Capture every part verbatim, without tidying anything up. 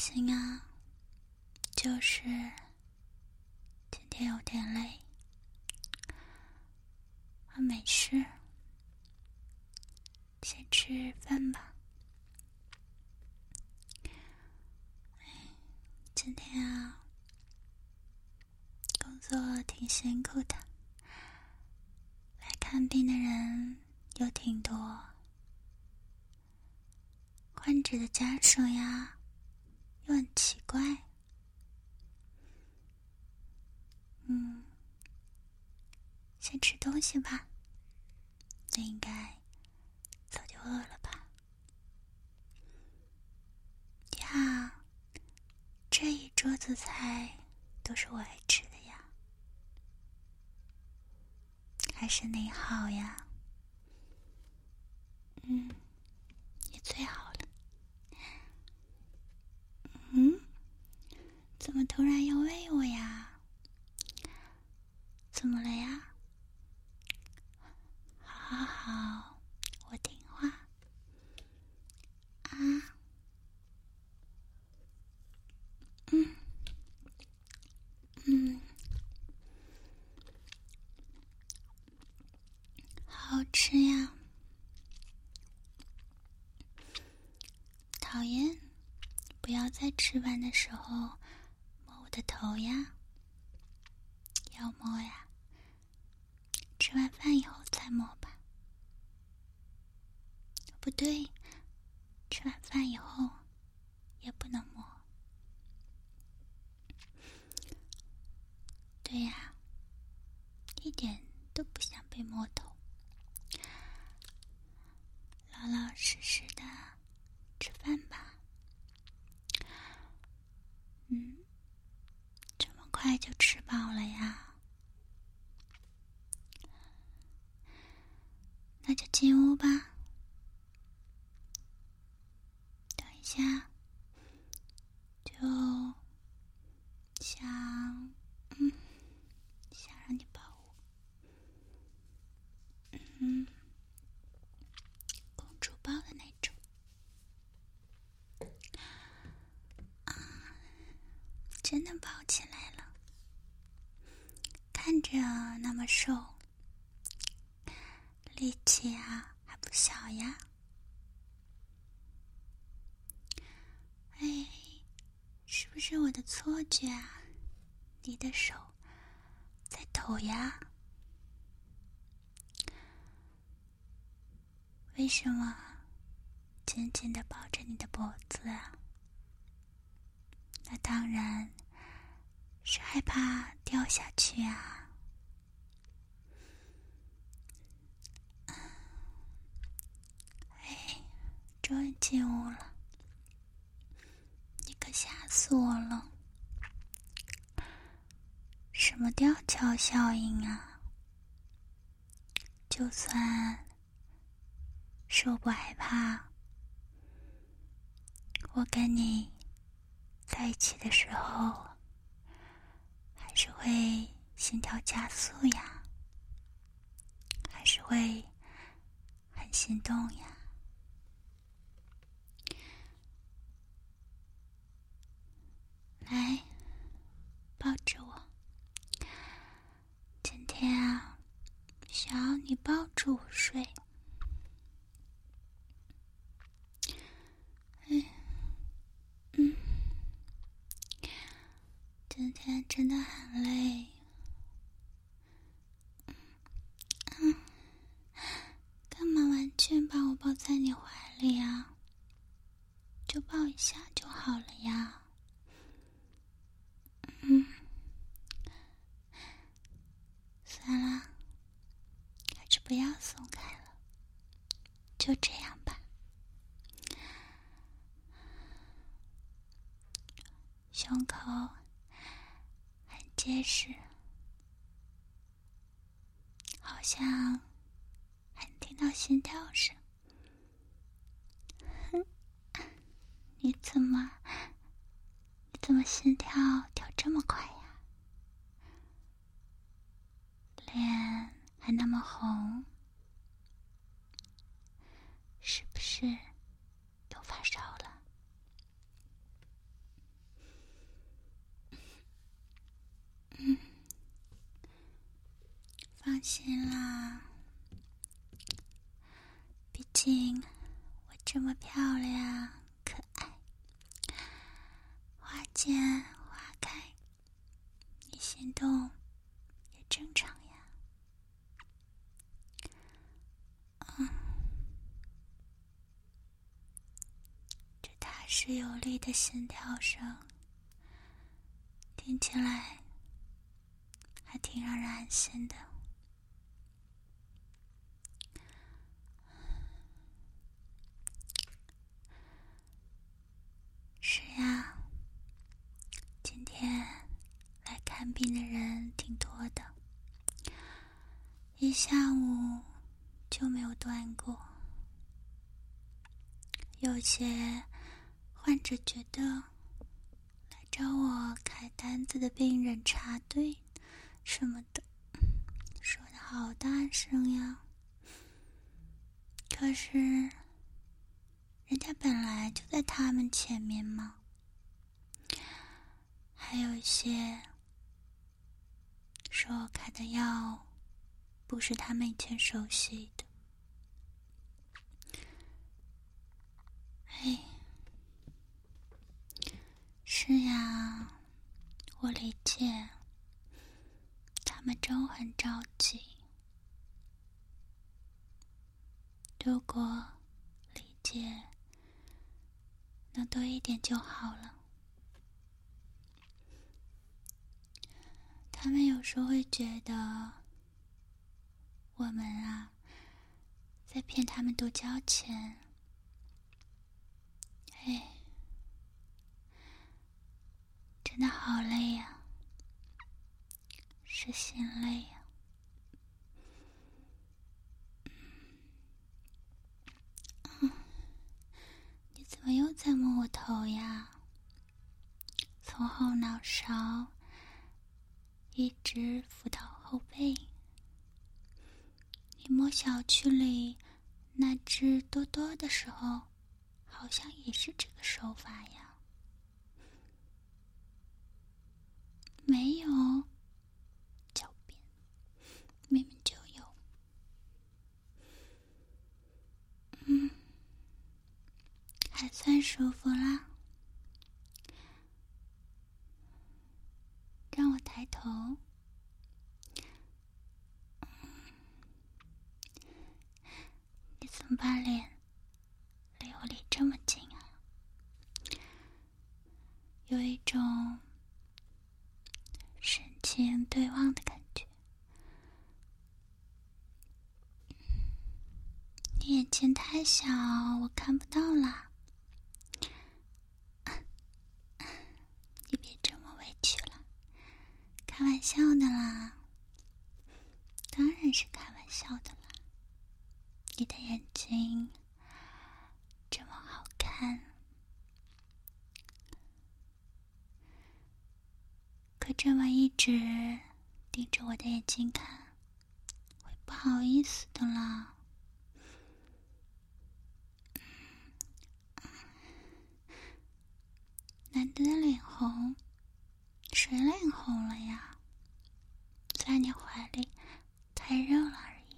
心啊，就是今天有点累，啊，没事，先吃饭吧。今天啊，工作挺辛苦的，来看病的人有挺多，患者的家属呀又很奇怪。嗯，先吃东西吧，你应该早就饿了吧？呀，这一桌子菜都是我爱吃的呀，还是你好呀？嗯，你最好了。嗯，怎么突然要喂我呀？怎么了呀？好好好，我听话。啊，嗯嗯，好好吃呀。讨厌，不要在吃饭的时候摸我的头呀。要摸呀，吃完饭以后再摸吧。不对，吃完饭以后也不能摸。对呀，一点都不想被摸头，老老实实的吃饭吧。嗯，这么快就吃饱了呀？那就进屋吧。等一下，就想，嗯，想让你抱我，嗯，公主抱的那种。啊，真的抱起来了，看着那么瘦，力气啊还不小呀。哎，是不是我的错觉啊？你的手在抖呀？为什么紧紧地抱着你的脖子啊？那当然是害怕掉下去啊。哎，终于进屋了，你可吓死我了。什么吊桥效应啊？就算是我不害怕，我跟你在一起的时候还是会心跳加速呀，还是会很心动呀。来，抱着我。今天啊，想要你抱住我睡。嗯嗯，今天真的很累。嗯，干嘛完全把我抱在你怀里啊？就抱一下就好了呀。嗯，算了，还是不要松开了，就这样吧。胸口很结实，好像还听到心跳声。哼，你怎么你怎么心跳跳这么快呀？脸还那么红，是不是又发烧了？ 心啦，毕竟我这么漂亮可爱，花见花开，你心动也正常呀。嗯，这踏实有力的心跳声，听起来还挺让人安心的。是呀，今天来看病的人挺多的，一下午就没有断过。有些患者觉得来找我开单子的病人插队什么的，说得好大声呀。可是人家本来就在他们前面嘛。还有一些说我开的药不是他们以前熟悉的。哎，是呀，我理解，他们真很着急。如果理解能多一点就好了。他们有时候会觉得我们啊在骗他们多交钱。哎，真的好累呀，是心累呀。嗯，你怎么又在摸我头呀？从后脑勺一直抚到后背。你摸小区里那只多多的时候，好像也是这个手法呀。没有，狡辩，明明就有。嗯，还算舒服啦。让我抬头。你怎么把脸离我离这么近啊？有一种深情对望的感觉。你眼睛太小，我看不到啦。你别这么委屈了，开玩笑的啦。当然是开玩笑的啦。你的眼睛这么好看，可这么一直盯着我的眼睛看，会不好意思的啦。难得的脸红，谁脸红了呀？在你怀里太热了而已。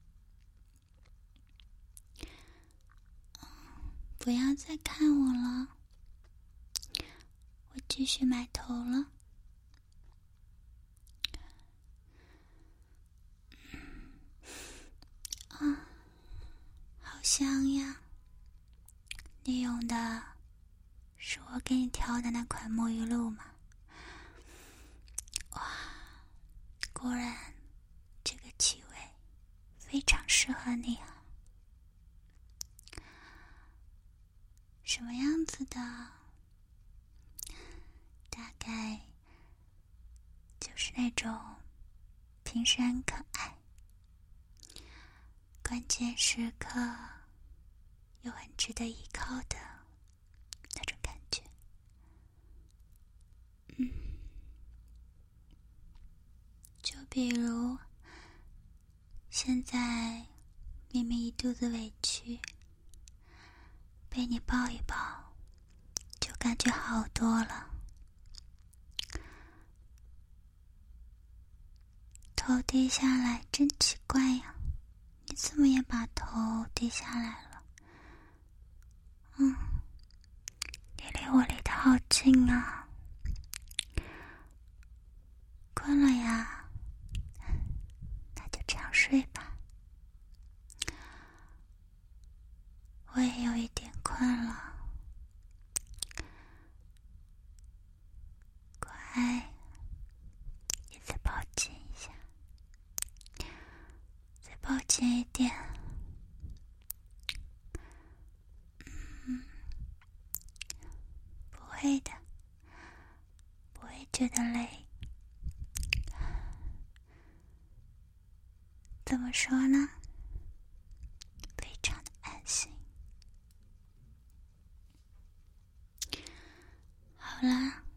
不要再看我了，我继续埋头了。啊，好香呀！你用的是我给你挑的那款沐浴露吗？哇，果然这个气味非常适合你啊。什么样子的？大概就是那种平时很可爱，关键时刻又很值得依靠的那种感觉。嗯，就比如现在明明一肚子委屈，被你抱一抱就感觉好多了。头头低下来，真奇怪呀！你怎么也把头低下来了？嗯，你离我离得好近啊！困了呀？那就这样睡吧。我也有一点困了，乖，你再抱紧一下，再抱紧一点。嗯，不会的，不会觉得累。怎么说呢？非常的安心。好啦，